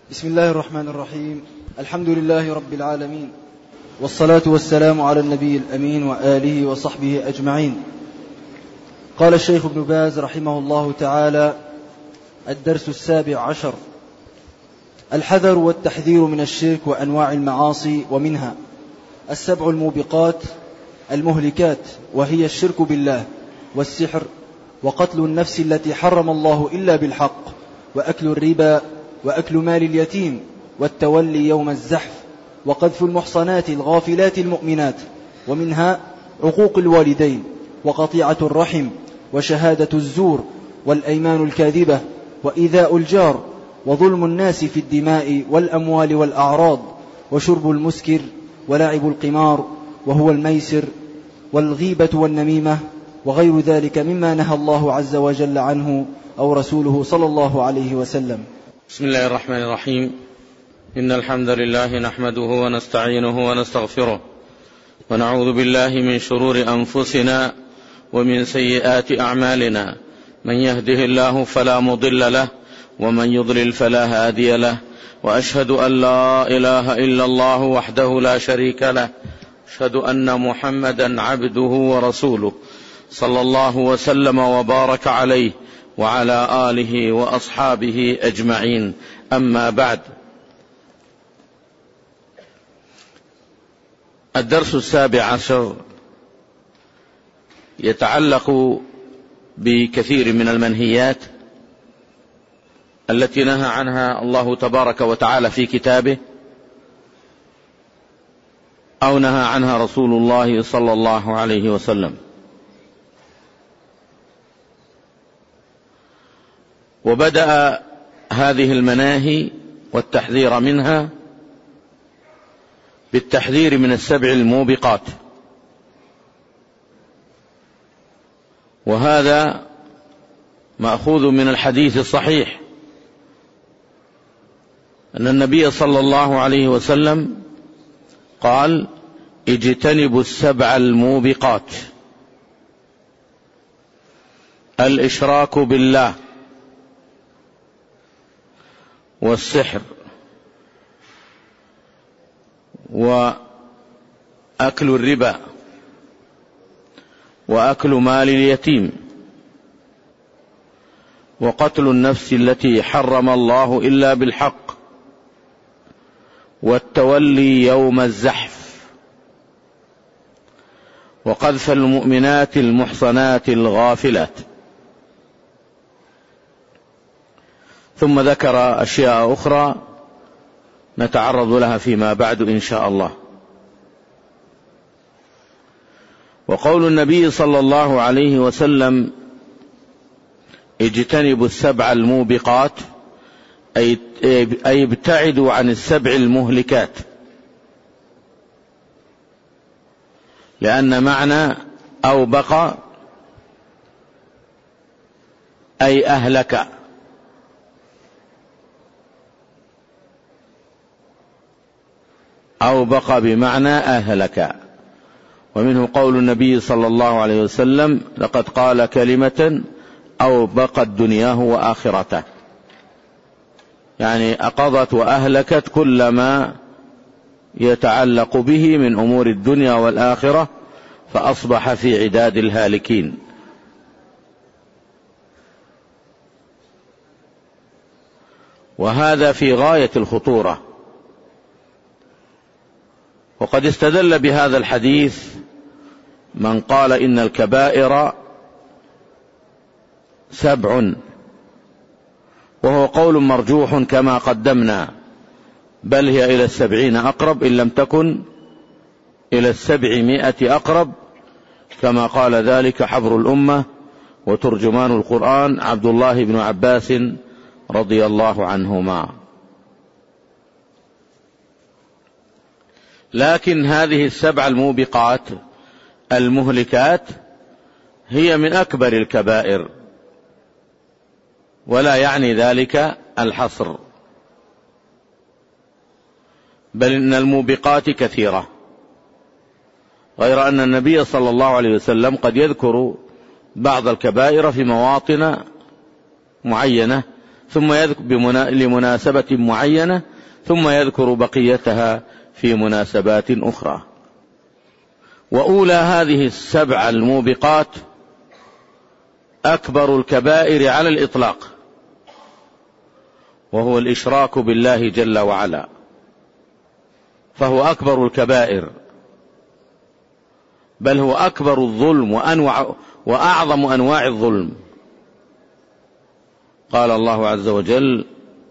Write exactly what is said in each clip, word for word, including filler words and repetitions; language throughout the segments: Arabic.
بسم الله الرحمن الرحيم. الحمد لله رب العالمين، والصلاة والسلام على النبي الأمين وآله وصحبه أجمعين. قال الشيخ ابن باز رحمه الله تعالى: الدرس السابع عشر: الحذر والتحذير من الشرك وأنواع المعاصي، ومنها السبع الموبقات المهلكات، وهي الشرك بالله، والسحر، وقتل النفس التي حرم الله إلا بالحق، وأكل الربا، وأكل مال اليتيم، والتولي يوم الزحف، وقذف المحصنات الغافلات المؤمنات، ومنها عقوق الوالدين، وقطيعة الرحم، وشهادة الزور، والأيمان الكاذبة، وإيذاء الجار، وظلم الناس في الدماء والأموال والأعراض، وشرب المسكر، ولعب القمار وهو الميسر، والغيبة والنميمة، وغير ذلك مما نهى الله عز وجل عنه أو رسوله صلى الله عليه وسلم. بسم الله الرحمن الرحيم. إن الحمد لله نحمده ونستعينه ونستغفره، ونعوذ بالله من شرور أنفسنا ومن سيئات أعمالنا. من يهده الله فلا مضل له، ومن يضلل فلا هادي له، وأشهد أن لا إله إلا الله وحده لا شريك له، أشهد أن محمدا عبده ورسوله، صلى الله وسلم وبارك عليه وعلى آله وأصحابه أجمعين. أما بعد، الدرس السابع عشر يتعلق بكثير من المنهيات التي نهى عنها الله تبارك وتعالى في كتابه، أو نهى عنها رسول الله صلى الله عليه وسلم. وبدأ هذه المناهي والتحذير منها بالتحذير من السبع الموبقات، وهذا مأخوذ من الحديث الصحيح أن النبي صلى الله عليه وسلم قال: اجتنبوا السبع الموبقات: الإشراك بالله، والسحر، وأكل الربا، وأكل مال اليتيم، وقتل النفس التي حرم الله إلا بالحق، والتولي يوم الزحف، وقذف المؤمنات المحصنات الغافلات. ثم ذكر أشياء أخرى نتعرض لها فيما بعد إن شاء الله. وقول النبي صلى الله عليه وسلم: اجتنبوا السبع الموبقات، أي ابتعدوا عن السبع المهلكات، لأن معنى أوبق أي أهلك، أوبق بمعنى أهلك. ومنه قول النبي صلى الله عليه وسلم: لقد قال كلمة أوبقت دنياه وآخرته، يعني أقضت وأهلكت كل ما يتعلق به من أمور الدنيا والآخرة، فأصبح في عداد الهالكين. وهذا في غاية الخطورة. وقد استدل بهذا الحديث من قال إن الكبائر سبع، وهو قول مرجوح كما قدمنا، بل هي إلى السبعين أقرب، إن لم تكن إلى السبعمائة أقرب، كما قال ذلك حبر الأمة وترجمان القرآن عبد الله بن عباس رضي الله عنهما. لكن هذه السبع الموبقات المهلكات هي من أكبر الكبائر، ولا يعني ذلك الحصر، بل إن الموبقات كثيرة، غير أن النبي صلى الله عليه وسلم قد يذكر بعض الكبائر في مواطن معينة ثم يذكر لمناسبة معينة ثم يذكر بقيتها في مناسبات أخرى. وأولى هذه السبع الموبقات أكبر الكبائر على الإطلاق، وهو الإشراك بالله جل وعلا، فهو أكبر الكبائر، بل هو أكبر الظلم وأنواع وأعظم أنواع الظلم. قال الله عز وجل: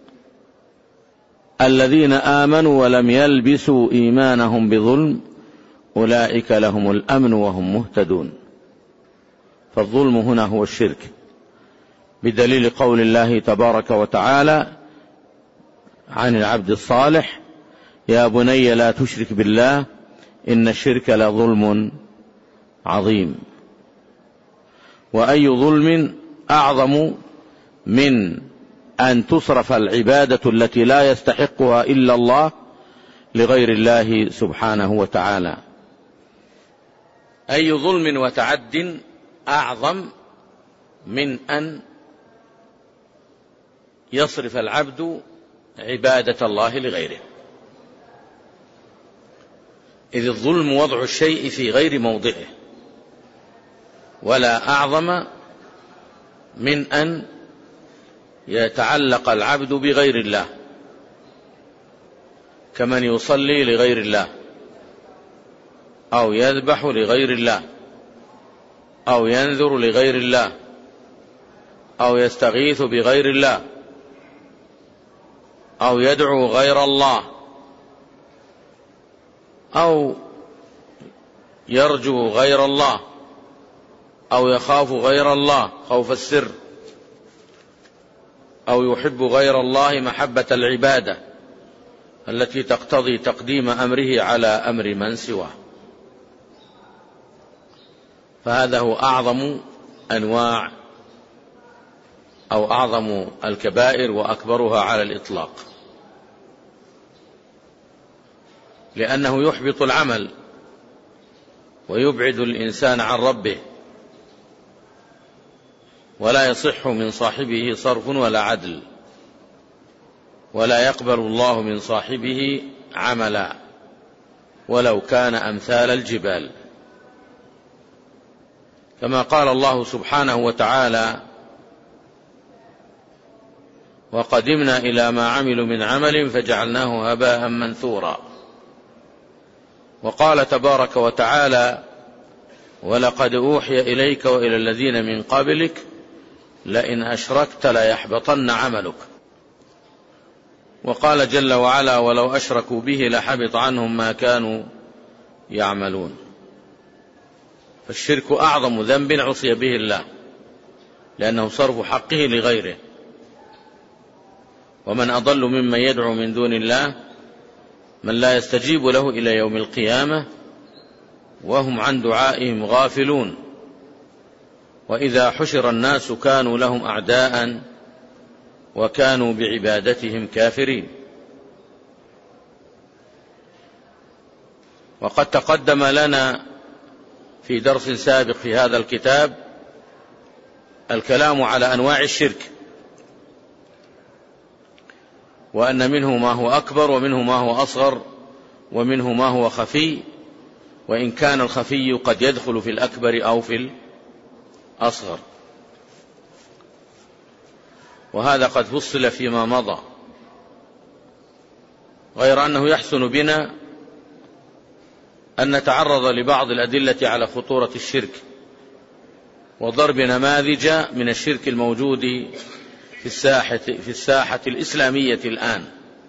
الذين آمنوا ولم يلبسوا إيمانهم بظلم أولئك لهم الأمن وهم مهتدون. فالظلم هنا هو الشرك، بدليل قول الله تبارك وتعالى عن العبد الصالح: يا بني لا تشرك بالله إن الشرك لظلم عظيم. وأي ظلم أعظم من أن تصرف العبادة التي لا يستحقها إلا الله لغير الله سبحانه وتعالى؟ أي ظلم وتعد أعظم من أن يصرف العبد عبادة الله لغيره؟ إذ الظلم وضع الشيء في غير موضعه، ولا أعظم من أن يتعلق العبد بغير الله، كمن يصلي لغير الله، أو يذبح لغير الله، أو ينذر لغير الله، أو يستغيث بغير الله، أو يدعو غير الله، أو يرجو غير الله، أو يخاف غير الله خوف السر، أو يحب غير الله محبة العبادة التي تقتضي تقديم أمره على أمر من سواه. فهذا هو أعظم أنواع أو أعظم الكبائر وأكبرها على الإطلاق، لأنه يحبط العمل ويبعد الإنسان عن ربه، ولا يصح من صاحبه صرف ولا عدل، ولا يقبل الله من صاحبه عملا ولو كان أمثال الجبال. كما قال الله سبحانه وتعالى: وقدمنا إلى ما عملوا من عمل فجعلناه هباء منثورا. وقال تبارك وتعالى: ولقد أوحي إليك وإلى الذين من قبلك لئن أشركت ليحبطن عملك. وقال جل وعلا: ولو أشركوا به لحبط عنهم ما كانوا يعملون. فالشرك أعظم ذنب عصي به الله، لأنه صرف حقه لغيره. ومن أضل ممن يدعو من دون الله من لا يستجيب له إلى يوم القيامة وهم عن دعائهم غافلون. وإذا حشر الناس كانوا لهم أعداء وكانوا بعبادتهم كافرين. وقد تقدم لنا في درس سابق في هذا الكتاب الكلام على أنواع الشرك، وأن منه ما هو أكبر ومنه ما هو أصغر ومنه ما هو خفي، وإن كان الخفي قد يدخل في الأكبر أو في الأصغر، وهذا قد فصل فيما مضى، غير أنه يحسن بنا أن نتعرض لبعض الأدلة على خطورة الشرك وضرب نماذج من الشرك الموجود في الساحة, في الساحة الإسلامية الآن.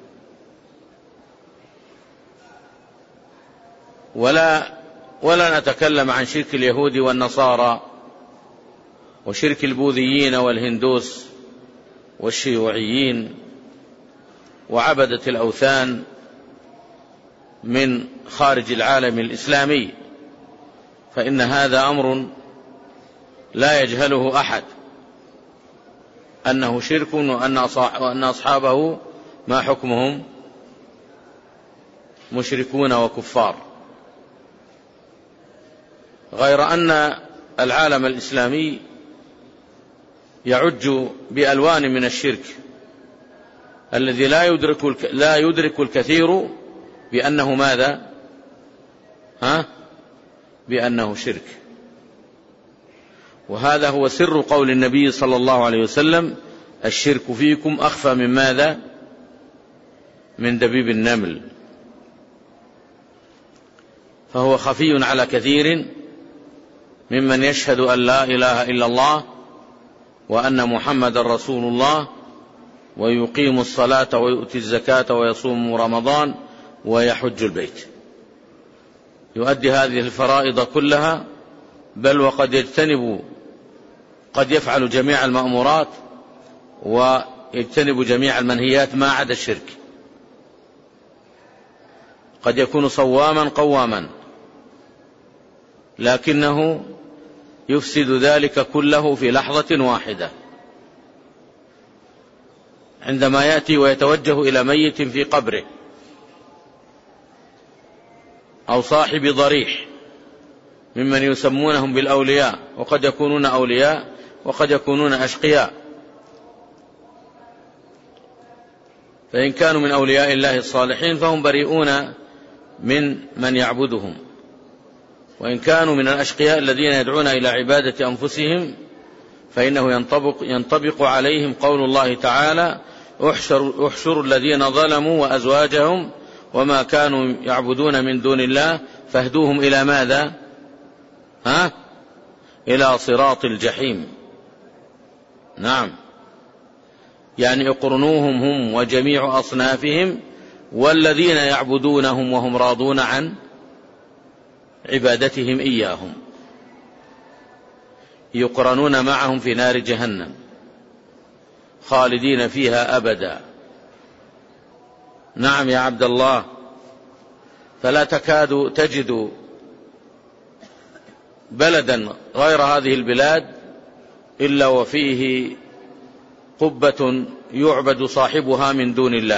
ولا, ولا نتكلم عن شرك اليهود والنصارى وشرك البوذيين والهندوس والشيوعيين وعبدة الأوثان من خارج العالم الإسلامي، فإن هذا أمر لا يجهله أحد، أنه شرك، وأن أصحابه ما حكمهم مشركون وكفار. غير أن العالم الإسلامي يعج بألوان من الشرك الذي لا يدرك لا يدرك الكثير بأنه ماذا؟ ها؟ بأنه شرك. وهذا هو سر قول النبي صلى الله عليه وسلم: الشرك فيكم أخفى من ماذا؟ من دبيب النمل. فهو خفي على كثير ممن يشهد أن لا إله إلا الله وأن محمد رسول الله، ويقيم الصلاة ويؤتي الزكاة ويصوم رمضان ويحج البيت، يؤدي هذه الفرائض كلها، بل وقد يجتنب قد يفعل جميع المأمورات ويجتنب جميع المنهيات ما عدا الشرك. قد يكون صواما قواما، لكنه يفسد ذلك كله في لحظة واحدة عندما يأتي ويتوجه إلى ميت في قبره أو صاحب ضريح ممن يسمونهم بالأولياء، وقد يكونون أولياء وقد يكونون أشقياء. فإن كانوا من أولياء الله الصالحين فهم بريئون من من يعبدهم، وإن كانوا من الأشقياء الذين يدعون إلى عبادة أنفسهم فإنه ينطبق, ينطبق عليهم قول الله تعالى: احشروا, احشروا الذين ظلموا وأزواجهم وما كانوا يعبدون من دون الله فاهدوهم إلى ماذا؟ ها؟ إلى صراط الجحيم. نعم، يعني اقرنوهم هم وجميع أصنافهم والذين يعبدونهم وهم راضون عن عبادتهم إياهم، يقرنون معهم في نار جهنم خالدين فيها أبدا. نعم يا عبد الله، فلا تكاد تجد بلدا غير هذه البلاد إلا وفيه قبة يعبد صاحبها من دون الله،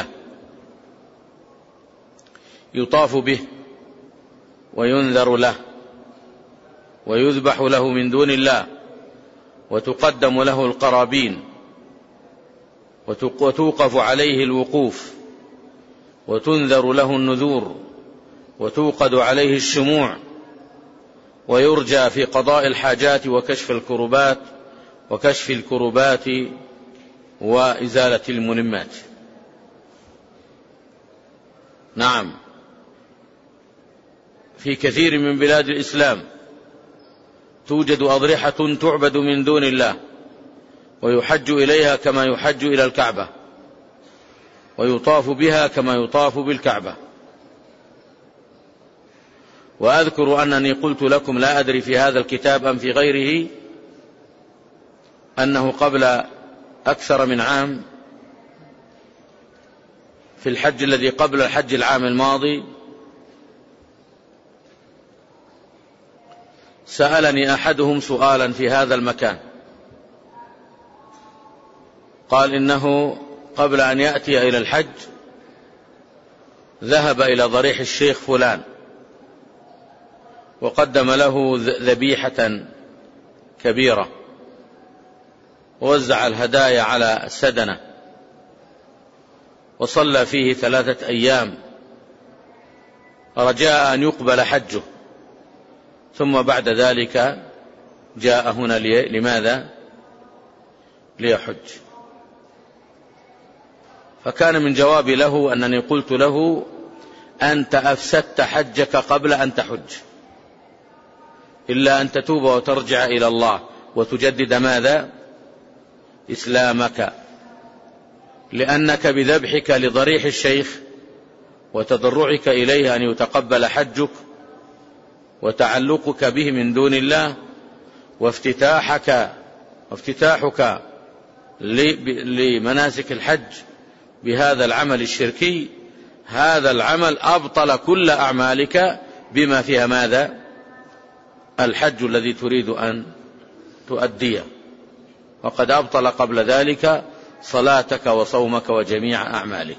يطاف به وينذر له ويذبح له من دون الله، وتقدم له القرابين وتوقف عليه الوقوف وتنذر له النذور وتوقد عليه الشموع، ويرجى في قضاء الحاجات وكشف الكربات وكشف الكربات وإزالة الملمات. نعم، في كثير من بلاد الإسلام توجد أضرحة تعبد من دون الله، ويحج إليها كما يحج إلى الكعبة، ويطاف بها كما يطاف بالكعبة. وأذكر أنني قلت لكم، لا أدري في هذا الكتاب أم في غيره، أنه قبل أكثر من عام في الحج الذي قبل الحج العام الماضي سألني أحدهم سؤالا في هذا المكان، قال إنه قبل أن يأتي إلى الحج ذهب إلى ضريح الشيخ فلان وقدم له ذبيحة كبيرة ووزع الهدايا على السدنة وصلى فيه ثلاثة أيام رجاء أن يقبل حجه، ثم بعد ذلك جاء هنا لماذا؟ ليحج. فكان من جوابي له أنني قلت له: أنت أفسدت حجك قبل أن تحج، إلا أن تتوب وترجع إلى الله وتجدد ماذا؟ إسلامك، لأنك بذبحك لضريح الشيخ وتضرعك إليه أن يتقبل حجك وتعلقك به من دون الله وافتتاحك وافتتاحك لمناسك الحج بهذا العمل الشركي، هذا العمل أبطل كل أعمالك بما فيها ماذا؟ الحج الذي تريد أن تؤديه، وقد أبطل قبل ذلك صلاتك وصومك وجميع أعمالك.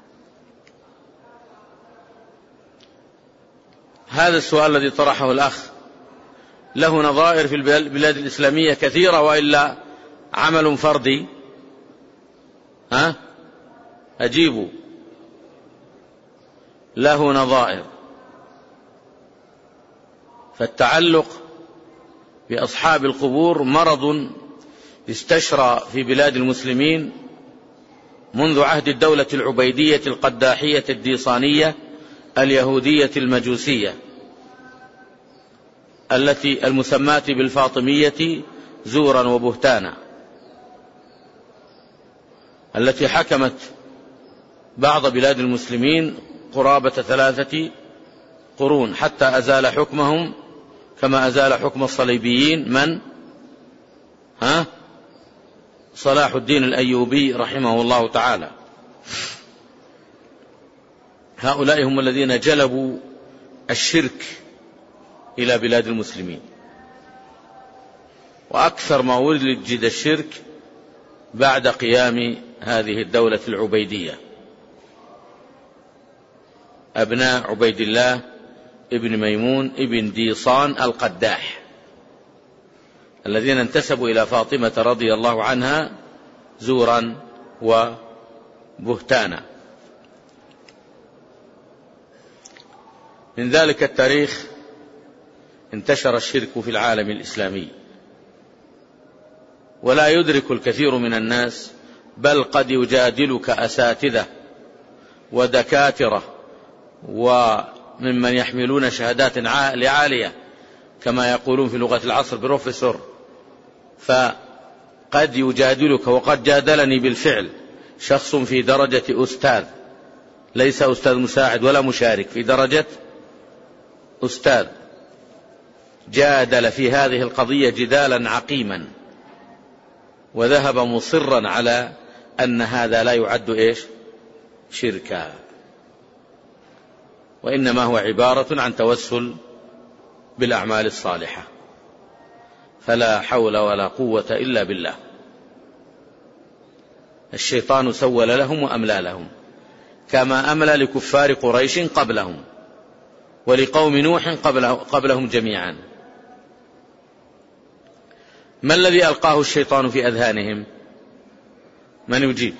هذا السؤال الذي طرحه الأخ له نظائر في البلاد الإسلامية كثيرة، وإلا عمل فردي ها أجيبوا، له نظائر. فالتعلق بأصحاب القبور مرض استشرى في بلاد المسلمين منذ عهد الدولة العبيدية القداحية الديصانية اليهودية المجوسية التي المسماة بالفاطمية زورا وبهتانا، التي حكمت بعض بلاد المسلمين قرابة ثلاثة قرون حتى أزال حكمهم كما أزال حكم الصليبيين من ها صلاح الدين الأيوبي رحمه الله تعالى. هؤلاء هم الذين جلبوا الشرك إلى بلاد المسلمين، وأكثر ما ولد الشرك بعد قيام هذه الدولة العبيدية. أبناء عبيد الله ابن ميمون ابن ديصان القداح الذين انتسبوا إلى فاطمة رضي الله عنها زورا وبهتانا. من ذلك التاريخ انتشر الشرك في العالم الإسلامي، ولا يدرك الكثير من الناس، بل قد يجادلك أساتذة ودكاترة وممن يحملون شهادات عالية كما يقولون في لغة العصر بروفيسور، فقد يجادلك، وقد جادلني بالفعل شخص في درجة أستاذ، ليس أستاذ مساعد ولا مشارك، في درجة أستاذ، جادل في هذه القضية جدالا عقيما، وذهب مصرا على أن هذا لا يعد إيش شركا، وإنما هو عبارة عن توسل بالأعمال الصالحة. فلا حول ولا قوة إلا بالله. الشيطان سول لهم وأملى لهم كما أملى لكفار قريش قبلهم ولقوم نوح قبله قبلهم جميعا. ما الذي ألقاه الشيطان في أذهانهم؟ من يجيب؟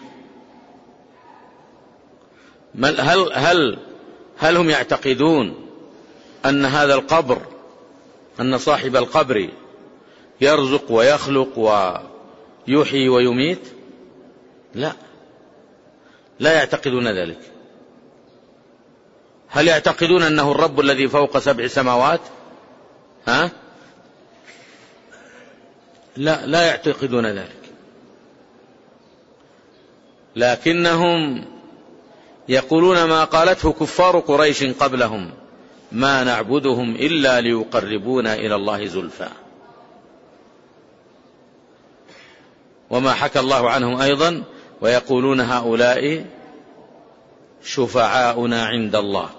هل, هل, هل هم يعتقدون أن هذا القبر، أن صاحب القبر يرزق ويخلق ويحيي ويميت؟ لا، لا يعتقدون ذلك. هل يعتقدون أنه الرب الذي فوق سبع سماوات؟ ها؟ لا، لا يعتقدون ذلك، لكنهم يقولون ما قالته كفار قريش قبلهم: ما نعبدهم إلا ليقربونا إلى الله زلفى. وما حكى الله عنهم أيضا: ويقولون هؤلاء شفعاؤنا عند الله.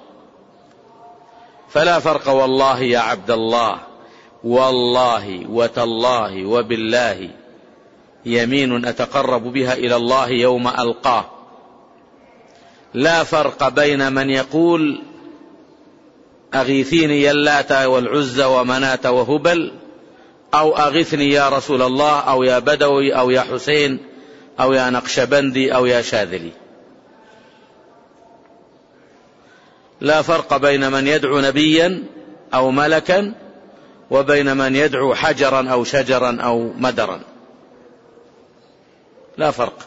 فلا فرق والله يا عبد الله، والله وتالله وبالله يمين أتقرب بها إلى الله يوم ألقاه. لا فرق بين من يقول أغيثيني يا اللات والعزى ومناة وهبل، أو أغثني يا رسول الله، أو يا بدوي، أو يا حسين، أو يا نقشبندي، أو يا شاذلي. لا فرق بين من يدعو نبيا أو ملكا وبين من يدعو حجرا أو شجرا أو مدرا، لا فرق،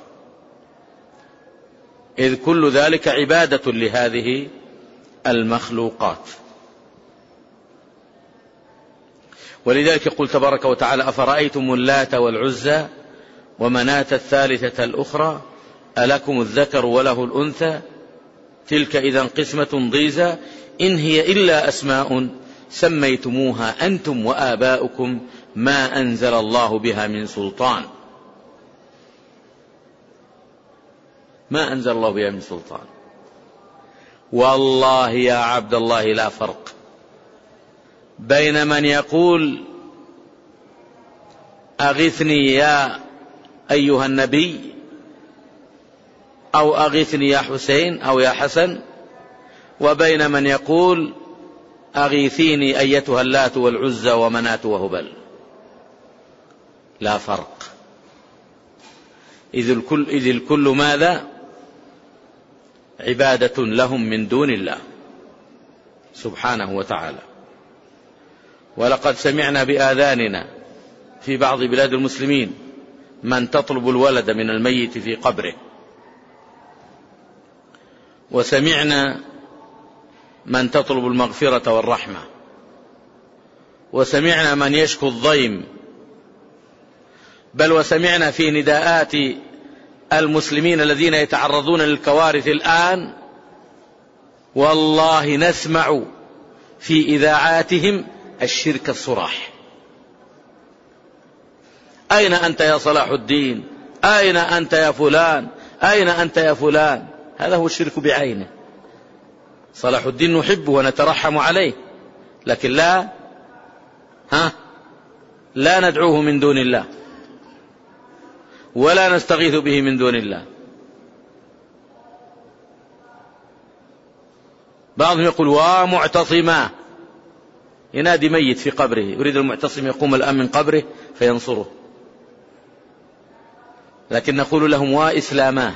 إذ كل ذلك عبادة لهذه المخلوقات. ولذلك يقول تبارك وتعالى: أفرأيتم اللات والعزى ومناة الثالثة الأخرى ألكم الذكر وله الأنثى تلك إذا قسمة ضيزى إن هي إلا أسماء سميتموها أنتم وآباؤكم ما أنزل الله بها من سلطان. ما أنزل الله بها من سلطان. والله يا عبد الله لا فرق بين من يقول أغثني يا أيها النبي، أو أغثني يا حسين أو يا حسن، وبين من يقول أغيثيني أيتها اللات والعزى ومناة وهبل. لا فرق، إذ الكل, إذ الكل ماذا؟ عبادة لهم من دون الله سبحانه وتعالى. ولقد سمعنا بآذاننا في بعض بلاد المسلمين من تطلب الولد من الميت في قبره، وسمعنا من تطلب المغفرة والرحمة، وسمعنا من يشكو الضيم، بل وسمعنا في نداءات المسلمين الذين يتعرضون للكوارث الآن والله نسمع في إذاعاتهم الشرك الصراح. أين أنت يا صلاح الدين؟ أين أنت يا فلان؟ أين أنت يا فلان؟ هذا هو الشرك بعينه. صلاح الدين نحبه ونترحم عليه، لكن لا ها لا ندعوه من دون الله ولا نستغيث به من دون الله. بعضهم يقول ومعتصما، ينادي ميت في قبره، يريد المعتصم يقوم الآن من قبره فينصره، لكن نقول لهم وإسلاما،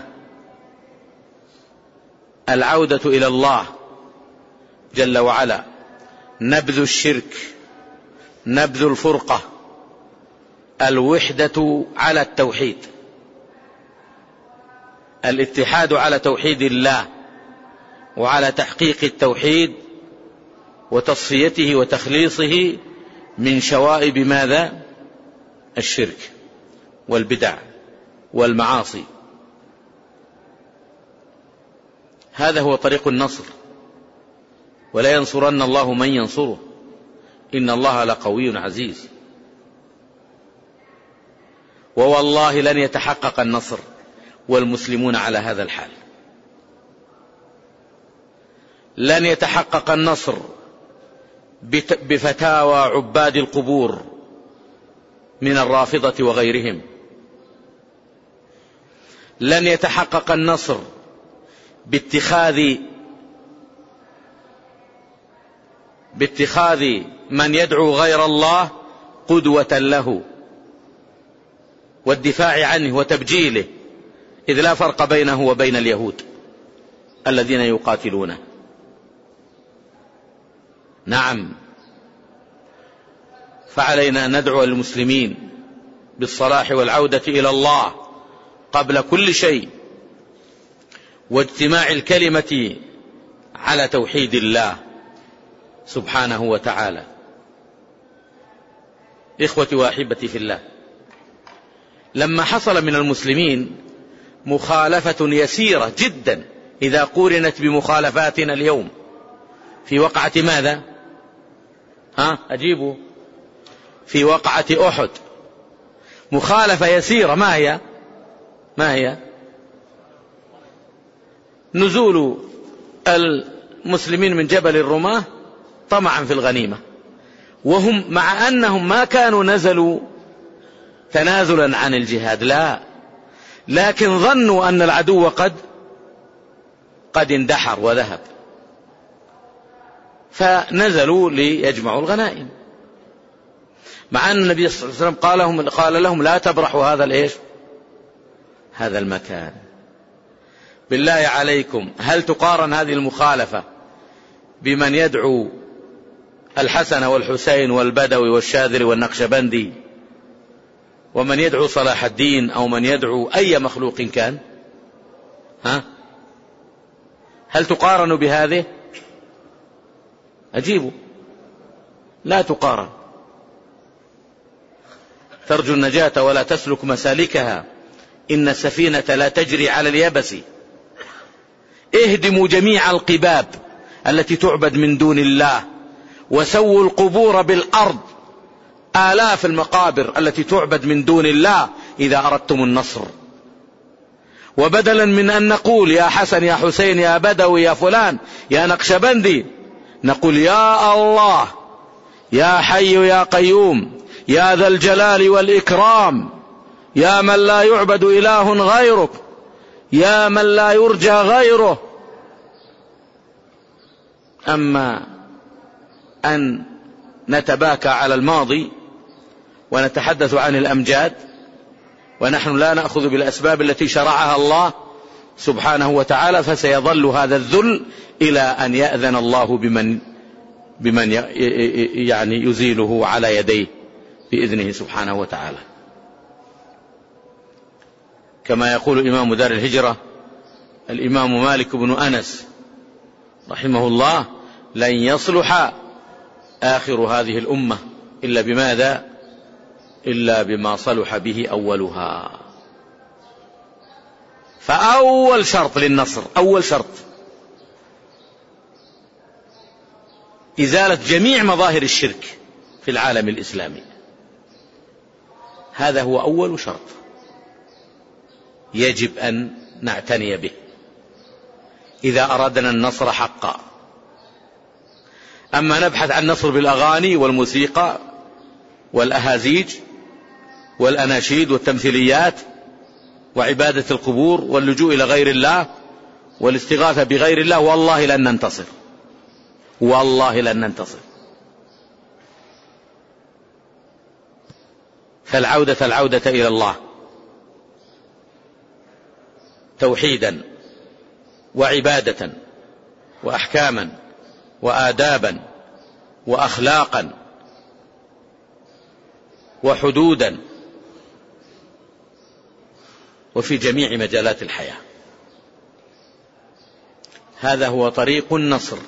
العودة إلى الله جل وعلا، نبذ الشرك، نبذ الفرقة، الوحدة على التوحيد، الاتحاد على توحيد الله وعلى تحقيق التوحيد وتصفيته وتخليصه من شوائب ماذا؟ الشرك والبدع والمعاصي. هذا هو طريق النصر، ولا ينصرن الله من ينصره إن الله لقوي عزيز. ووالله لن يتحقق النصر والمسلمون على هذا الحال، لن يتحقق النصر بفتاوى عباد القبور من الرافضة وغيرهم، لن يتحقق النصر باتخاذ باتخاذ من يدعو غير الله قدوة له والدفاع عنه وتبجيله، إذ لا فرق بينه وبين اليهود الذين يقاتلونه. نعم، فعلينا أن ندعو المسلمين بالصلاح والعودة إلى الله قبل كل شيء، واجتماع الكلمة على توحيد الله سبحانه وتعالى. إخوتي وأحبتي في الله، لما حصل من المسلمين مخالفة يسيرة جدا إذا قورنت بمخالفاتنا اليوم في وقعة ماذا؟ ها أجيبوا، في وقعة أحد مخالفة يسيرة، ما هي؟ ما هي؟ نزول المسلمين من جبل الرماة طمعا في الغنيمة، وهم مع أنهم ما كانوا نزلوا تنازلا عن الجهاد، لا، لكن ظنوا أن العدو قد قد اندحر وذهب، فنزلوا ليجمعوا الغنائم، مع أن النبي صلى الله عليه وسلم قال لهم, قال لهم لا تبرحوا هذا الإيش هذا المكان. بالله عليكم، هل تقارن هذه المخالفة بمن يدعو الحسن والحسين والبدوي والشاذلي والنقشبندي، ومن يدعو صلاح الدين، أو من يدعو أي مخلوق كان؟ ها؟ هل تقارن بهذه؟ أجيبوا، لا تقارن. ترجو النجاة ولا تسلك مسالكها، إن السفينة لا تجري على اليبس. اهدموا جميع القباب التي تعبد من دون الله، وسووا القبور بالأرض، آلاف المقابر التي تعبد من دون الله إذا أردتم النصر. وبدلا من أن نقول يا حسن يا حسين يا بدوي يا فلان يا نقشبندي، نقول يا الله يا حي يا قيوم يا ذا الجلال والإكرام، يا من لا يعبد إله غيرك، يا من لا يرجى غيره. أما أن نتباكى على الماضي ونتحدث عن الأمجاد ونحن لا نأخذ بالأسباب التي شرعها الله، سبحانه وتعالى، فسيظل هذا الذل إلى أن يأذن الله بمن بمن يعني يزيله على يديه بإذنه سبحانه وتعالى. كما يقول إمام دار الهجرة الإمام مالك بن أنس رحمه الله: لن يصلح آخر هذه الأمة إلا بماذا؟ إلا بما صلح به أولها. فأول شرط للنصر، أول شرط إزالة جميع مظاهر الشرك في العالم الإسلامي. هذا هو أول شرط يجب أن نعتني به إذا أردنا النصر حقا. أما نبحث عن النصر بالأغاني والموسيقى والأهازيج والأناشيد والتمثيليات وعبادة القبور واللجوء إلى غير الله والاستغاثة بغير الله، والله لن ننتصر، والله لن ننتصر. فالعودة العودة إلى الله توحيدا وعبادة وأحكاما وآدابا وأخلاقا وحدودا وفي جميع مجالات الحياة. هذا هو طريق النصر.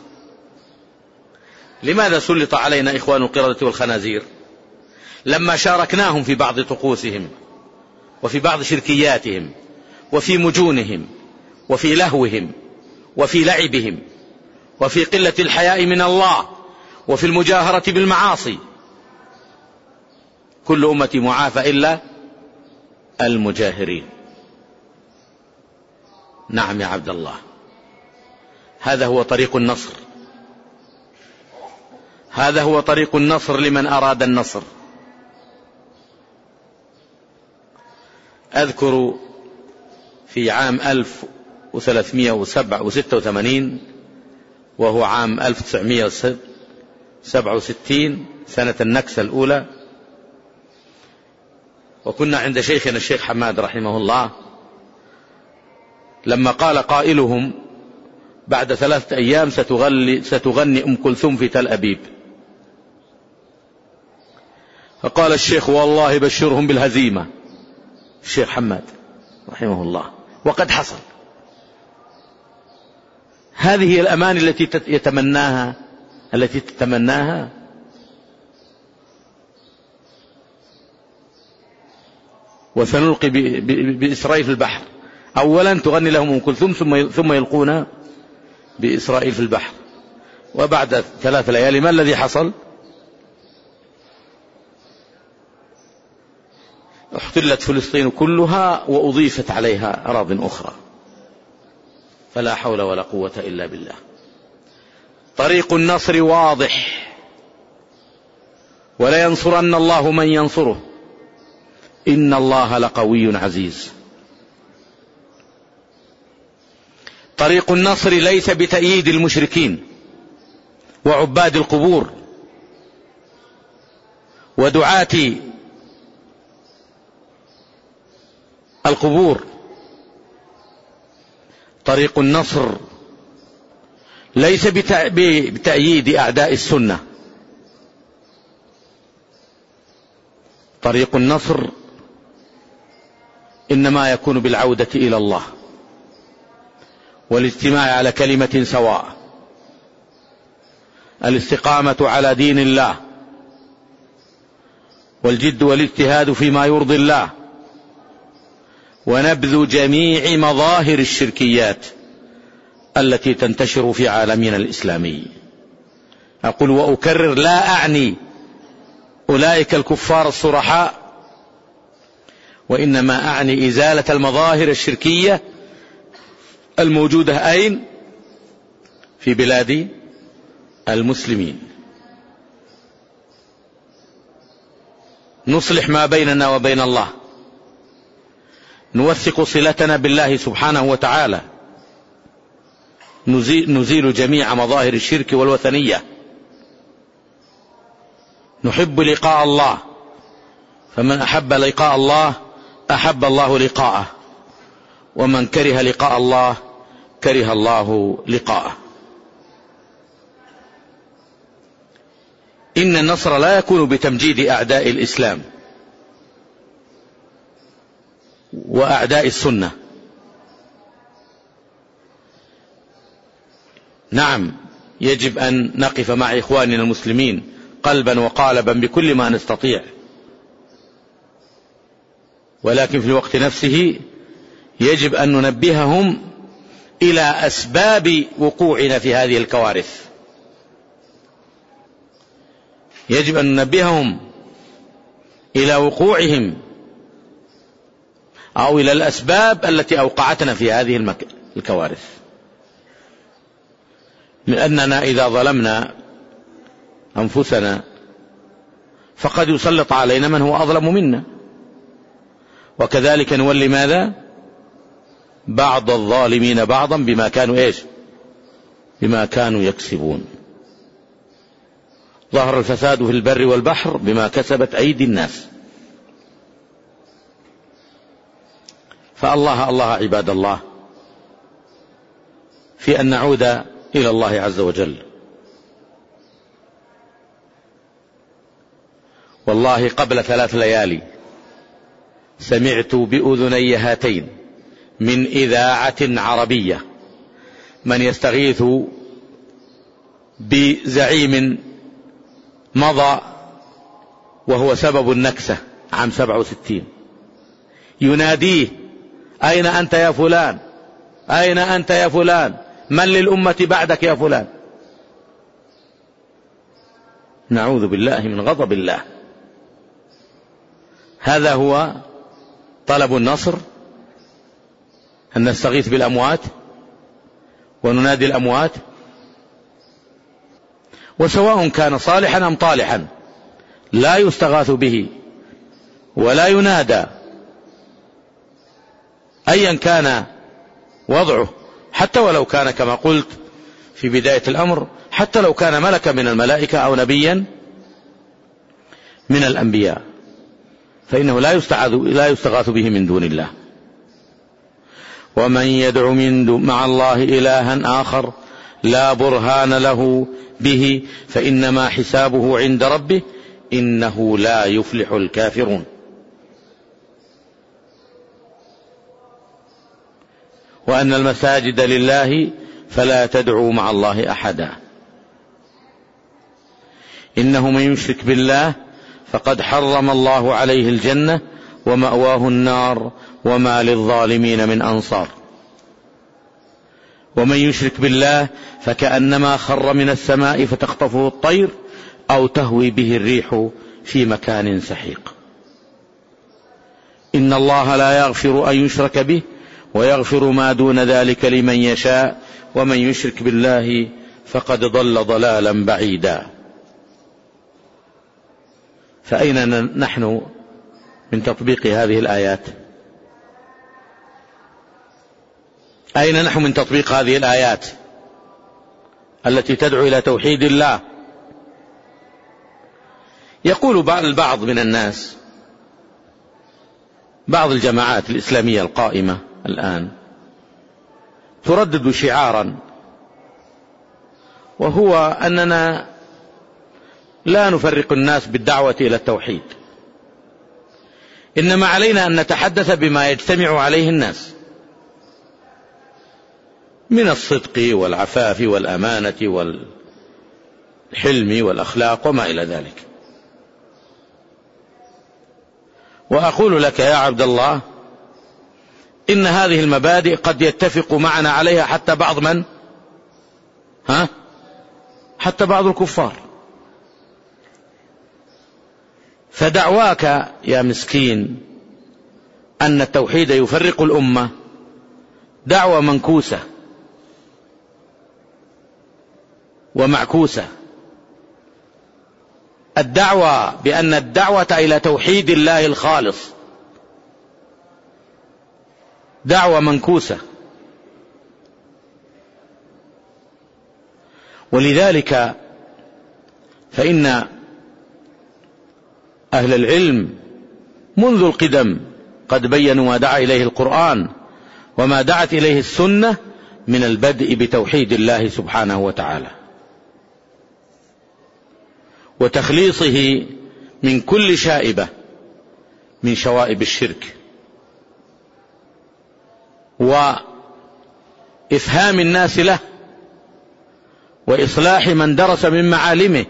لماذا سلط علينا إخوان القردة والخنازير؟ لما شاركناهم في بعض طقوسهم وفي بعض شركياتهم وفي مجونهم وفي لهوهم وفي لعبهم وفي قلة الحياء من الله وفي المجاهرة بالمعاصي. كل أمتي معافى إلا المجاهرين. نعم يا عبد الله، هذا هو طريق النصر، هذا هو طريق النصر لمن أراد النصر. أذكر في عام ألف وثلاثمائة وستة وثمانين وهو عام ألف وتسعمائة وسبعة وستين سنة النكسة الأولى، وكنا عند شيخنا الشيخ حماد رحمه الله، لما قال قائلهم: بعد ثلاثة أيام ستغني, ستغني أم كلثوم في تل أبيب. فقال الشيخ: والله بشرهم بالهزيمة. الشيخ حماد رحمه الله، وقد حصل. هذه هي الأمان التي يتمناها التي تتمناها وسنلقي بإسرائيل في البحر. أولا تغني لهم أم كلثوم ثم ثم يلقون بإسرائيل في البحر. وبعد ثلاث ليالي ما الذي حصل؟ احتلت فلسطين كلها وأضيفت عليها أراضٍ أخرى. فلا حول ولا قوة إلا بالله. طريق النصر واضح، ولا ينصرن الله من ينصره، إن الله لقوي عزيز. طريق النصر ليس بتأييد المشركين وعباد القبور ودعاة القبور. طريق النصر ليس بتأييد أعداء السنة. طريق النصر إنما يكون بالعودة إلى الله والاجتماع على كلمة سواء، الاستقامة على دين الله والجد والاجتهاد فيما يرضي الله، ونبذ جميع مظاهر الشركيات التي تنتشر في عالمنا الإسلامي. أقول وأكرر، لا أعني أولئك الكفار الصرحاء، وإنما أعني إزالة المظاهر الشركية الموجودة أين؟ في بلاد المسلمين. نصلح ما بيننا وبين الله، نوثق صلتنا بالله سبحانه وتعالى، نزيل جميع مظاهر الشرك والوثنية، نحب لقاء الله، فمن أحب لقاء الله أحب الله لقاءه، ومن كره لقاء الله كره الله لقاءه. إن النصر لا يكون بتمجيد أعداء الإسلام وأعداء السنة. نعم، يجب أن نقف مع إخواننا المسلمين قلبا وقالبا بكل ما نستطيع، ولكن في الوقت نفسه يجب أن ننبههم إلى أسباب وقوعنا في هذه الكوارث. يجب أن ننبههم إلى وقوعهم أو إلى الأسباب التي أوقعتنا في هذه الكوارث، لأننا إذا ظلمنا أنفسنا فقد يسلط علينا من هو أظلم منا، وكذلك نولي ماذا؟ بعض الظالمين بعضا بما كانوا إيش؟ بما كانوا يكسبون. ظهر الفساد في البر والبحر بما كسبت أيدي الناس. فالله الله عباد الله في أن نعود إلى الله عز وجل. والله قبل ثلاث ليالي سمعت بأذني هاتين من إذاعة عربية من يستغيث بزعيم مضى وهو سبب النكسة عام سبعة وستين، يناديه: أين أنت يا فلان؟ أين أنت يا فلان؟ من للأمة بعدك يا فلان؟ نعوذ بالله من غضب الله. هذا هو طلب النصر، أن نستغيث بالأموات وننادي الأموات؟ وسواء كان صالحا أم طالحا لا يستغاث به ولا ينادى أيا كان وضعه، حتى ولو كان كما قلت في بداية الأمر، حتى لو كان ملكا من الملائكة أو نبيا من الأنبياء، فإنه لا يستعاذ لا يستغاث به من دون الله. ومن يدع من دون مع الله إلها آخر لا برهان له به فإنما حسابه عند ربه إنه لا يفلح الكافرون. وأن المساجد لله فلا تدعوا مع الله أحدا إنه من يشرك بالله فقد حرم الله عليه الجنة ومأواه النار وما للظالمين من أنصار. ومن يشرك بالله فكأنما خر من السماء فتخطفه الطير أو تهوي به الريح في مكان سحيق. إن الله لا يغفر أن يشرك به ويغفر ما دون ذلك لمن يشاء ومن يشرك بالله فقد ضل ضلالا بعيدا. فأين نحن من تطبيق هذه الآيات؟ أين نحن من تطبيق هذه الآيات التي تدعو إلى توحيد الله؟ يقول البعض من الناس، بعض الجماعات الإسلامية القائمة الآن تردد شعارا، وهو أننا لا نفرق الناس بالدعوة إلى التوحيد، إنما علينا أن نتحدث بما يجتمع عليه الناس من الصدق والعفاف والأمانة والحلم والأخلاق وما إلى ذلك. وأقول لك يا عبد الله إن هذه المبادئ قد يتفق معنا عليها حتى بعض من ها حتى بعض الكفار. فدعواك يا مسكين أن التوحيد يفرق الأمة دعوة منكوسة ومعكوسة. الدعوة بأن الدعوة إلى توحيد الله الخالص دعوة منكوسة، ولذلك فإن أهل العلم منذ القدم قد بينوا ما دعا إليه القرآن وما دعت إليه السنة من البدء بتوحيد الله سبحانه وتعالى وتخليصه من كل شائبة من شوائب الشرك، وإفهام الناس له، وإصلاح من درس من معالمه،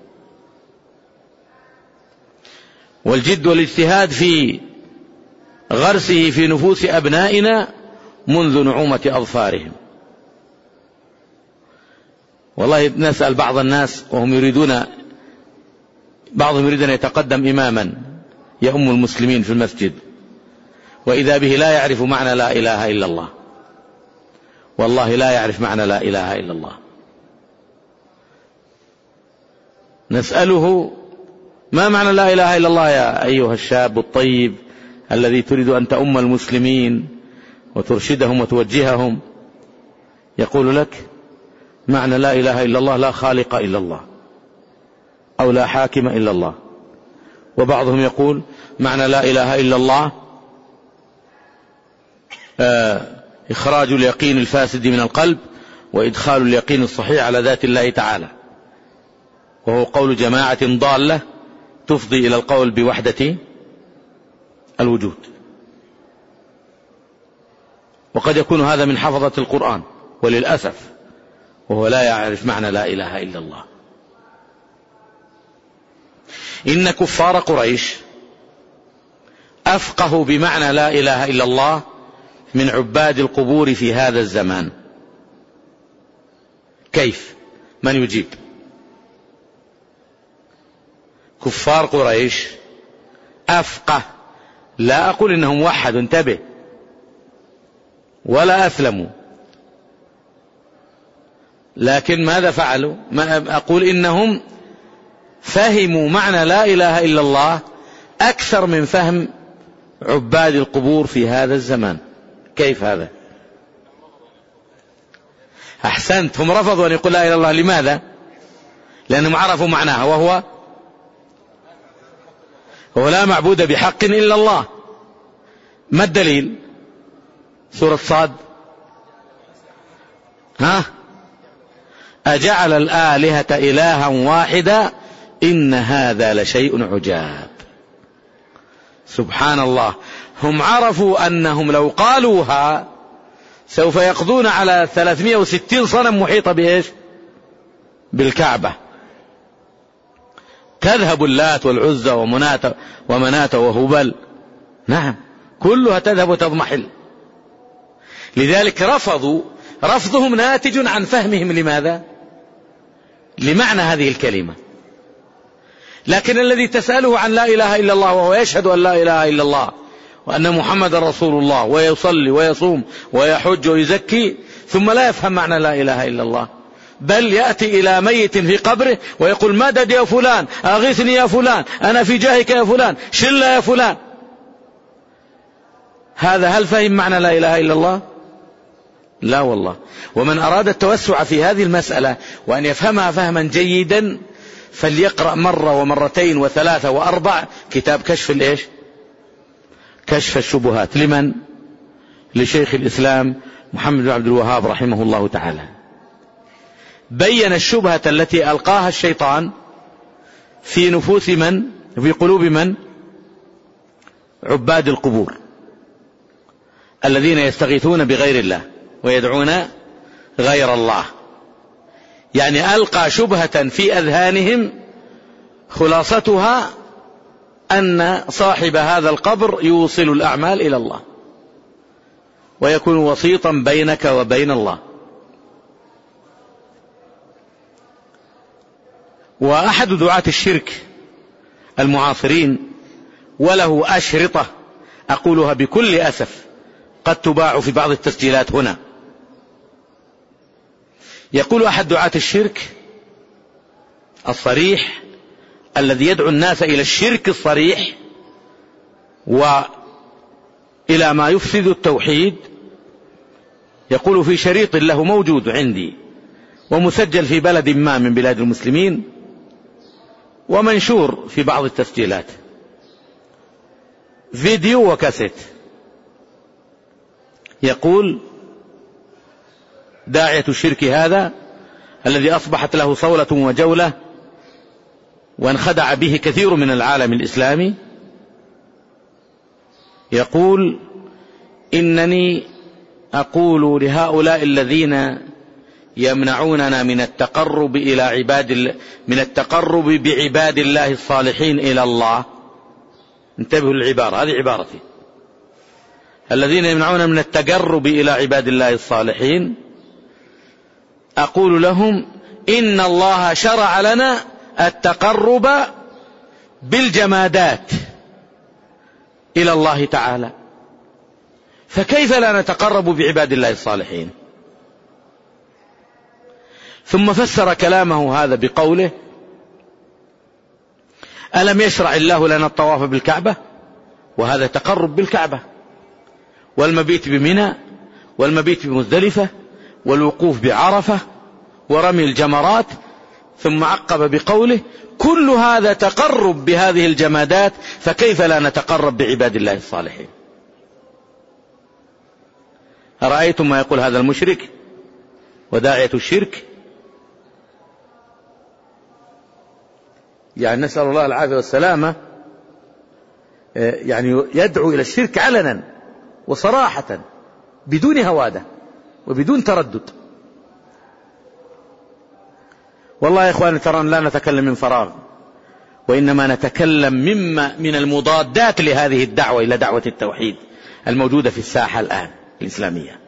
والجد والاجتهاد في غرسه في نفوس أبنائنا منذ نعومة أظفارهم. والله نسأل بعض الناس وهم يريدون، بعضهم يريد أن يتقدم إماما يؤم المسلمين في المسجد، وإذا به لا يعرف معنى لا إله إلا الله، والله لا يعرف معنى لا إله إلا الله. نسأله: ما معنى لا إله إلا الله يا أيها الشاب الطيب الذي تريد أن تؤم المسلمين وترشدهم وتوجههم؟ يقول لك: معنى لا إله إلا الله لا خالق إلا الله، أو لا حاكم إلا الله. وبعضهم يقول: معنى لا إله إلا الله آه إخراج اليقين الفاسد من القلب وإدخال اليقين الصحيح على ذات الله تعالى، وهو قول جماعة ضالة تفضي إلى القول بوحدة الوجود. وقد يكون هذا من حفظة القرآن وللأسف، وهو لا يعرف معنى لا إله إلا الله. إن كفار قريش أفقهوا بمعنى لا إله إلا الله من عباد القبور في هذا الزمان. كيف؟ من يجيب؟ كفار قريش أفقه، لا أقول إنهم وحدوا، انتبه، ولا أسلموا، لكن ماذا فعلوا؟ ما أقول إنهم فهموا معنى لا إله إلا الله أكثر من فهم عباد القبور في هذا الزمان. كيف هذا؟ أحسنت، هم رفضوا أن يقول لا إله إلا الله. لماذا؟ لأنهم عرفوا معناها، وهو هو لا معبود بحق إلا الله. ما الدليل؟ سورة صاد: ها أجعل الآلهة إلها واحدا إن هذا لشيء عجاب. سبحان الله، هم عرفوا أنهم لو قالوها سوف يقضون على ثلاثمائة وستين صنم محيطة بإيش؟ بالكعبة. تذهب اللات والعزى ومناة ومناة وهبل، نعم، كلها تذهب وتضمحل. لذلك رفضوا، رفضهم ناتج عن فهمهم لماذا؟ لمعنى هذه الكلمة. لكن الذي تسأله عن لا إله إلا الله وهو يشهد أن لا إله إلا الله وأن محمد رسول الله ويصلي ويصوم ويحج ويزكي، ثم لا يفهم معنى لا إله إلا الله، بل يأتي إلى ميت في قبره ويقول: مدد يا فلان، أغيثني يا فلان، أنا في جاهك يا فلان، شل يا فلان. هذا هل فهم معنى لا إله إلا الله؟ لا والله. ومن أراد التوسع في هذه المسألة وأن يفهمها فهما جيدا فليقرأ مرة ومرتين وثلاثة وأربع كتاب كشف الإيش؟ كشف الشبهات. لمن؟ لشيخ الإسلام محمد بن عبد الوهاب رحمه الله تعالى. بين الشبهة التي ألقاها الشيطان في نفوس من؟ في قلوب من؟ عباد القبور الذين يستغيثون بغير الله ويدعون غير الله. يعني ألقى شبهة في أذهانهم خلاصتها أن صاحب هذا القبر يوصل الأعمال إلى الله ويكون وسيطا بينك وبين الله. وأحد دعاة الشرك المعاصرين وله أشرطة أقولها بكل أسف قد تباع في بعض التسجيلات هنا، يقول أحد دعاة الشرك الصريح الذي يدعو الناس إلى الشرك الصريح وإلى ما يفسد التوحيد، يقول في شريط له موجود عندي ومسجل في بلد ما من بلاد المسلمين ومنشور في بعض التسجيلات، فيديو وكاسيت، يقول داعية الشرك هذا الذي أصبحت له صولة وجولة وانخدع به كثير من العالم الإسلامي، يقول إنني أقول لهؤلاء الذين يمنعوننا من التقرب إلى عباد الله، من التقرب بعباد الله الصالحين إلى الله، انتبهوا للعبارة هذه عبارتي، الذين يمنعوننا من التقرب إلى عباد الله الصالحين، أقول لهم إن الله شرع لنا التقرب بالجمادات إلى الله تعالى، فكيف لا نتقرب بعباد الله الصالحين؟ ثم فسر كلامه هذا بقوله ألم يشرع الله لنا الطواف بالكعبة؟ وهذا تقرب بالكعبة، والمبيت بمنى، والمبيت بمزدلفة، والوقوف بعرفة، ورمي الجمرات. ثم عقب بقوله كل هذا تقرب بهذه الجمادات، فكيف لا نتقرب بعباد الله الصالحين؟ أرأيتم ما يقول هذا المشرك وداعية الشرك؟ يعني نسأل الله العافية والسلامة، يعني يدعو إلى الشرك علنا وصراحة بدون هوادة وبدون تردد. والله يا إخواني ترى لا نتكلم من فراغ، وإنما نتكلم مما من المضادات لهذه الدعوة إلى دعوة التوحيد الموجودة في الساحة الآن الإسلامية.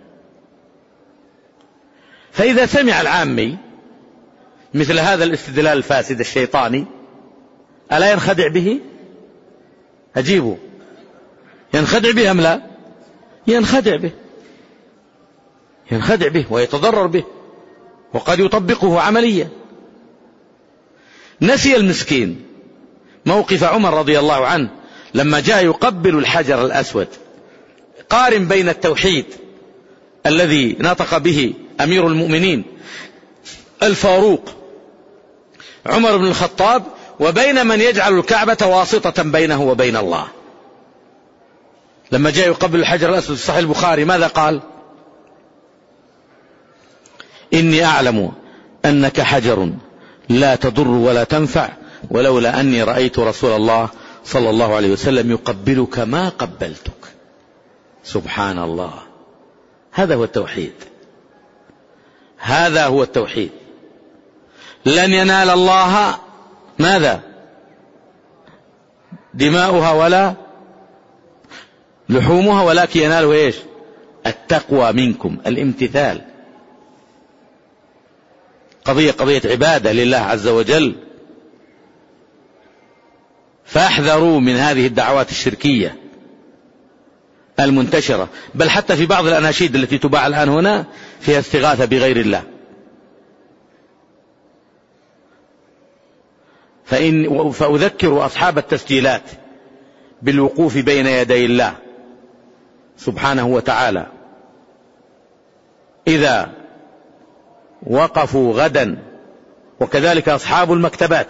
فإذا سمع العامي مثل هذا الاستدلال الفاسد الشيطاني ألا ينخدع به؟ أجيبه، ينخدع به أم لا؟ ينخدع به، ينخدع به ويتضرر به، وقد يطبقه عمليا. نسي المسكين موقف عمر رضي الله عنه لما جاء يقبل الحجر الأسود. قارن بين التوحيد الذي نطق به أمير المؤمنين الفاروق عمر بن الخطاب وبين من يجعل الكعبة واسطة بينه وبين الله. لما جاء يقبل الحجر الأسود في صحيح البخاري ماذا قال؟ إني أعلم أنك حجر لا تضر ولا تنفع، ولولا أني رأيت رسول الله صلى الله عليه وسلم يقبلك ما قبلتك. سبحان الله، هذا هو التوحيد، هذا هو التوحيد. لن ينال الله ماذا؟ دماؤها ولا لحومها، ولكن يناله ايش؟ التقوى منكم، الامتثال. قضية قضية عبادة لله عز وجل. فاحذروا من هذه الدعوات الشركية المنتشرة، بل حتى في بعض الأناشيد التي تباع الآن هنا فيها استغاثة بغير الله. فإن فأذكر أصحاب التسجيلات بالوقوف بين يدي الله سبحانه وتعالى إذا وقفوا غدا، وكذلك أصحاب المكتبات.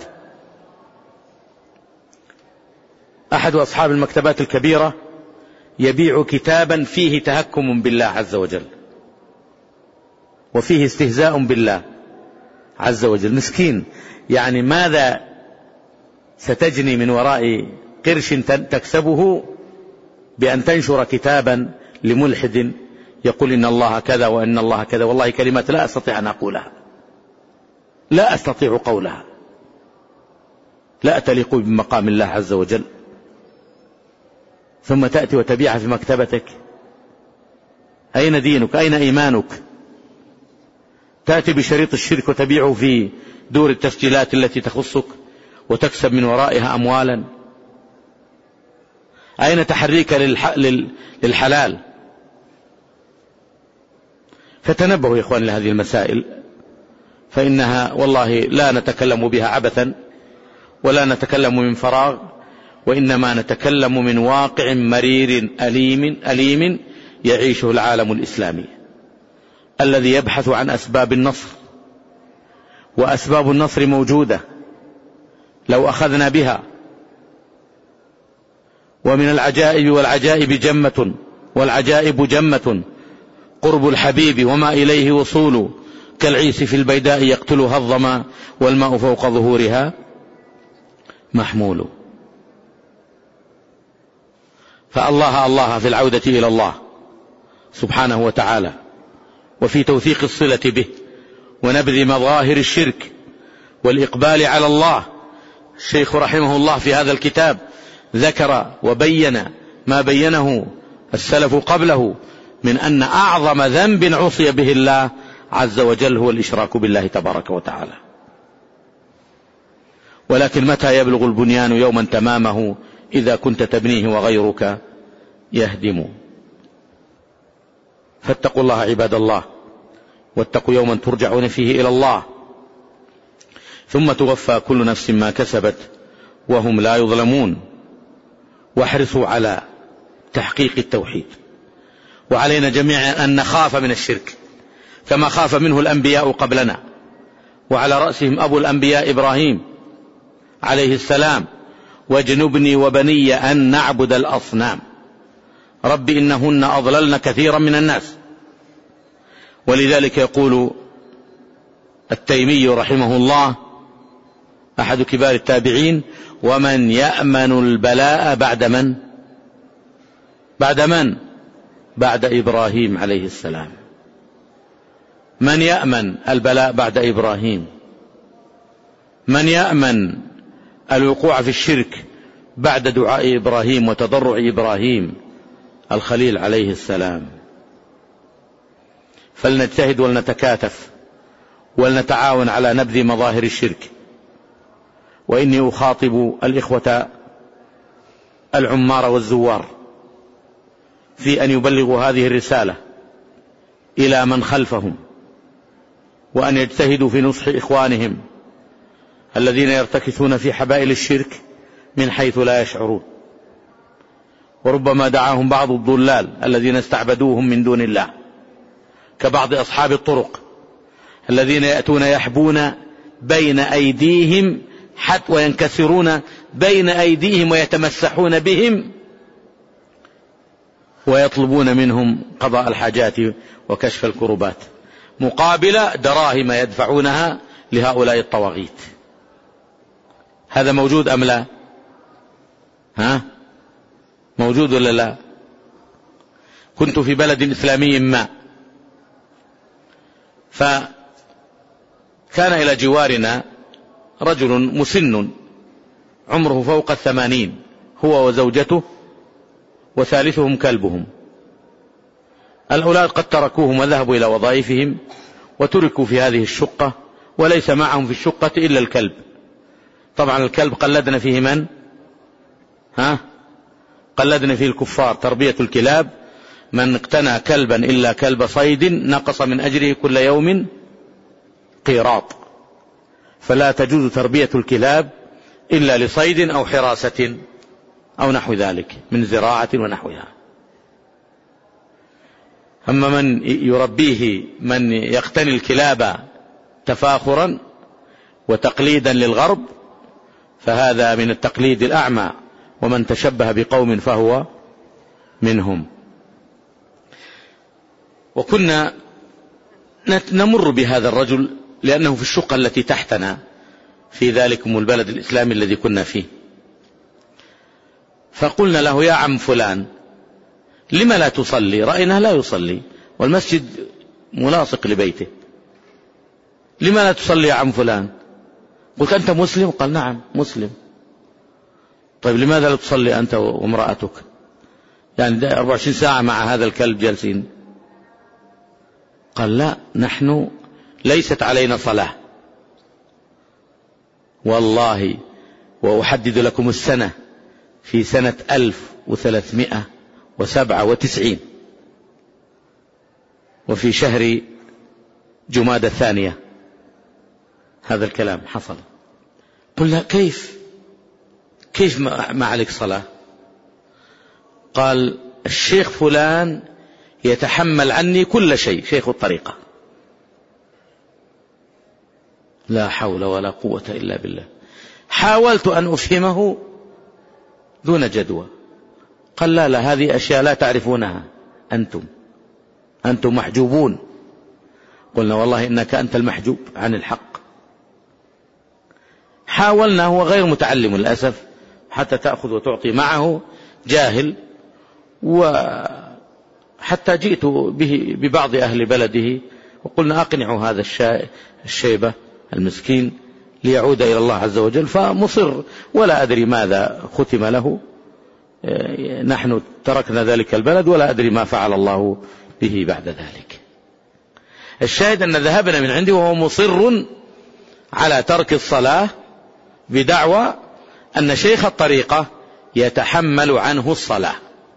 أحد أصحاب المكتبات الكبيرة يبيع كتابا فيه تهكم بالله عز وجل وفيه استهزاء بالله عز وجل. مسكين، يعني ماذا ستجني من وراء قرش تكسبه بأن تنشر كتابا لملحد يقول إن الله كذا وإن الله كذا؟ والله كلمات لا أستطيع أن أقولها، لا أستطيع قولها، لا تليق بمقام الله عز وجل. ثم تأتي وتبيعها في مكتبتك. أين دينك؟ أين إيمانك؟ تأتي بشريط الشرك وتبيعه في دور التسجيلات التي تخصك وتكسب من ورائها أموالا. أين تحريك للحلال؟ فتنبهوا يا إخوان لهذه المسائل، فإنها والله لا نتكلم بها عبثا ولا نتكلم من فراغ، وإنما نتكلم من واقع مرير أليم أليم يعيشه العالم الإسلامي الذي يبحث عن أسباب النصر. وأسباب النصر موجودة لو أخذنا بها. ومن العجائب والعجائب جمة والعجائب جمة قرب الحبيب وما إليه وصول، كالعيس في البيداء يقتلها الظما، والماء فوق ظهورها محمول. فالله الله في العودة إلى الله سبحانه وتعالى، وفي توثيق الصلة به، ونبذ مظاهر الشرك، والإقبال على الله. الشيخ رحمه الله في هذا الكتاب ذكر وبين ما بينه السلف قبله من أن أعظم ذنب عصي به الله عز وجل هو الإشراك بالله تبارك وتعالى. ولكن متى يبلغ البنيان يوما تمامه إذا كنت تبنيه وغيرك يهدم. فاتقوا الله عباد الله، واتقوا يوما ترجعون فيه إلى الله، ثم توفى كل نفس ما كسبت وهم لا يظلمون. واحرصوا على تحقيق التوحيد، وعلينا جميعا أن نخاف من الشرك كما خاف منه الأنبياء قبلنا، وعلى رأسهم أبو الأنبياء إبراهيم عليه السلام: واجنبني وبني أن نعبد الأصنام رب إنهن أضللن كثيرا من الناس. ولذلك يقول التيمي رحمه الله أحد كبار التابعين: ومن يأمن البلاء بعد من؟ بعد من؟ بعد إبراهيم عليه السلام. من يأمن البلاء بعد إبراهيم؟ من يأمن الوقوع في الشرك بعد دعاء إبراهيم وتضرع إبراهيم الخليل عليه السلام؟ فلنجتهد ولنتكاتف ولنتعاون على نبذ مظاهر الشرك. وإني أخاطب الإخوة العمار والزوار في أن يبلغوا هذه الرسالة إلى من خلفهم، وأن يجتهدوا في نصح إخوانهم الذين يرتكثون في حبائل الشرك من حيث لا يشعرون. وربما دعاهم بعض الضلال الذين استعبدوهم من دون الله، كبعض أصحاب الطرق الذين يأتون يحبون بين أيديهم حتى وينكسرون بين أيديهم ويتمسحون بهم، ويطلبون منهم قضاء الحاجات وكشف الكربات مقابل دراهم يدفعونها لهؤلاء الطواغيت. هذا موجود أم لا؟ ها؟ موجود ولا لا؟ كنت في بلد إسلامي ما، فكان إلى جوارنا رجل مسن عمره فوق الثمانين، هو وزوجته وثالثهم كلبهم. الأولاد قد تركوهم وذهبوا إلى وظائفهم وتركوا في هذه الشقة، وليس معهم في الشقة إلا الكلب. طبعا الكلب قلدنا فيه من؟ ها؟ قلدنا فيه الكفار. تربية الكلاب: من اقتنى كلبا إلا كلب صيد نقص من أجره كل يوم قيراط. فلا تجوز تربية الكلاب إلا لصيد أو حراسة أو نحو ذلك من زراعة ونحوها. أما من يربيه من يقتني الكلاب تفاخرا وتقليدا للغرب فهذا من التقليد الأعمى، ومن تشبه بقوم فهو منهم. وكنا نمر بهذا الرجل لأنه في الشقة التي تحتنا في ذلكم البلد الإسلامي الذي كنا فيه، فقلنا له: يا عم فلان، لما لا تصلي؟ رأيناه لا يصلي والمسجد ملاصق لبيته. لما لا تصلي يا عم فلان؟ قلت: أنت مسلم؟ قال: نعم مسلم. طيب لماذا لا تصلي أنت وامرأتك؟ يعني أربع وعشرين ساعة مع هذا الكلب جالسين. قال: لا، نحن ليست علينا صلاة والله، وأحدد لكم السنة، في سنة ألف وثلاثمائة وسبعة وتسعين وفي شهر جمادى الثانية هذا الكلام حصل. قلنا: كيف كيف ما عليك صلاة؟ قال: الشيخ فلان يتحمل عني كل شيء، شيخ الطريقة. لا حول ولا قوة إلا بالله. حاولت أن أفهمه دون جدوى. قال: لا لا، هذه أشياء لا تعرفونها أنتم. أنتم محجوبون. قلنا والله إنك أنت المحجوب عن الحق. حاولنا، هو غير متعلم للأسف، حتى تأخذ وتعطي معه جاهل، وحتى جئت به ببعض أهل بلده وقلنا أقنعوا هذا الشيبة المسكين ليعود إلى الله عز وجل، فمصر ولا أدري ماذا ختم له. نحن تركنا ذلك البلد ولا أدري ما فعل الله به بعد ذلك. الشاهد أن ذهبنا من عنده وهو مصر على ترك الصلاة بدعوى أن شيخ الطريقة يتحمل عنه الصلاة.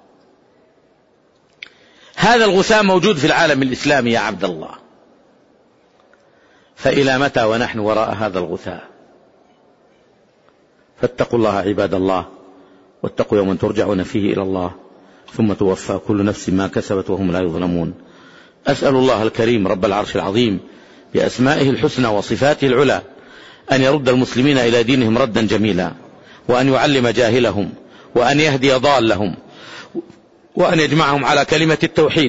هذا الغثاء موجود في العالم الإسلامي يا عبد الله، فإلى متى ونحن وراء هذا الغثاء؟ فاتقوا الله عباد الله، واتقوا يوما ترجعون فيه إلى الله ثم توفى كل نفس ما كسبت وهم لا يظلمون. أسأل الله الكريم رب العرش العظيم بأسمائه الحسنى وصفاته العلى أن يرد المسلمين إلى دينهم ردا جميلا، وأن يعلم جاهلهم، وأن يهدي ضالهم، وأن يجمعهم على كلمة التوحيد،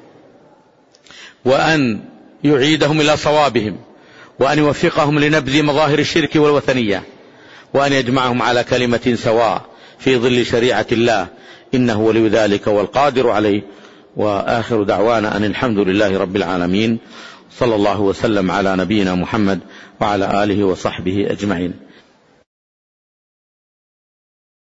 وأن يعيدهم إلى صوابهم، وأن يوفقهم لنبذ مظاهر الشرك والوثنية، وأن يجمعهم على كلمة سواء في ظل شريعة الله، إنه ولي ذلك والقادر عليه. وآخر دعوانا أن الحمد لله رب العالمين، صلى الله وسلم على نبينا محمد وعلى آله وصحبه أجمعين.